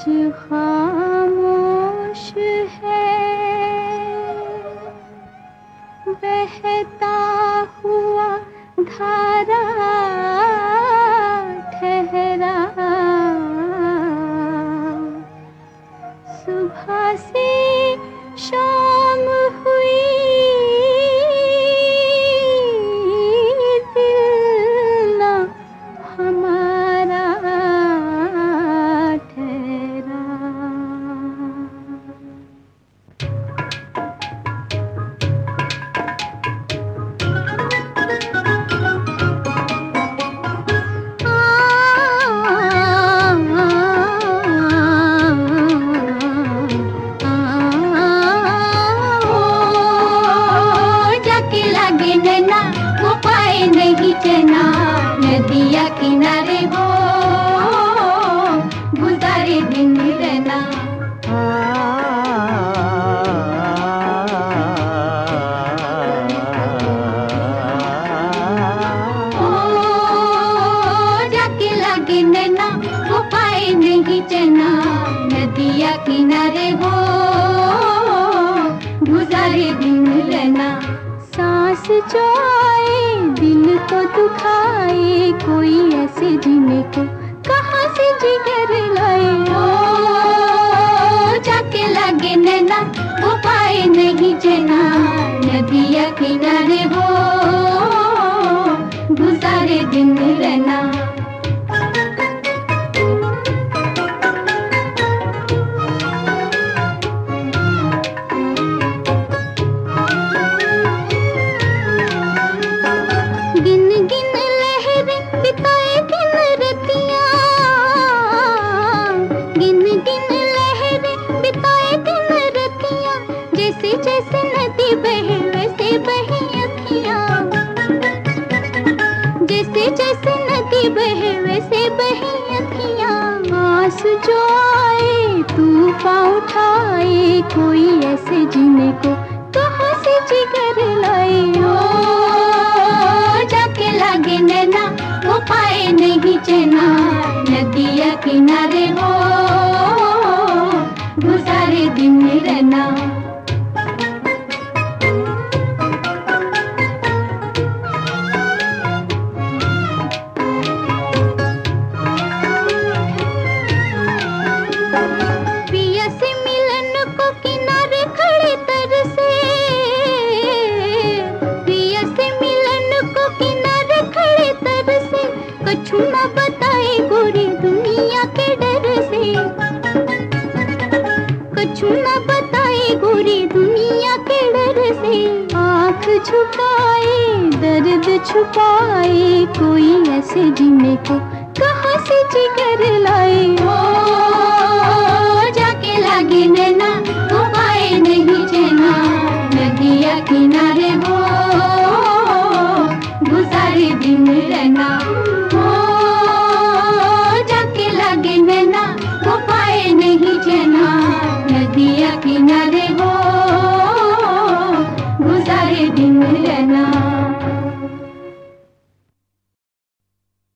आज खामोश है बहता हुआ धारा ठहरा, सुबह से शाम हुई दिल ना हमारा ठहरा। नहीं चना नदिया किनारे हो गुजारे दिन रहना। जाके लागे नैना वो पाए नहीं चना नदिया किनारे हो गुजारे दिन रहना। सांस जो आए दिल को दुखाए कोई ऐसे जीने को कहाँ से जिगर लाए। जाके लागे नैना वो पाए नहीं चना नदिया किनारे हो गुजारे दिन रहना। जैसे नदी बहे वैसे बहे अखियाँ, जैसे जैसे नदी बहे वैसे बहे अखियाँ। आस जो आए तूफान उठाए कोई ऐसे जीने को कहाँ से जिगर लाए। जाके लागे नैना वो पाए नहीं चना नदिया किनारे हो गुजारे दिन रहना। कछु न बताए गोरी दुनिया के डर से, कछु न बताए गोरी दुनिया के डर से। आँख झुकाए दर्द छुपाए कोई ऐसे जीने को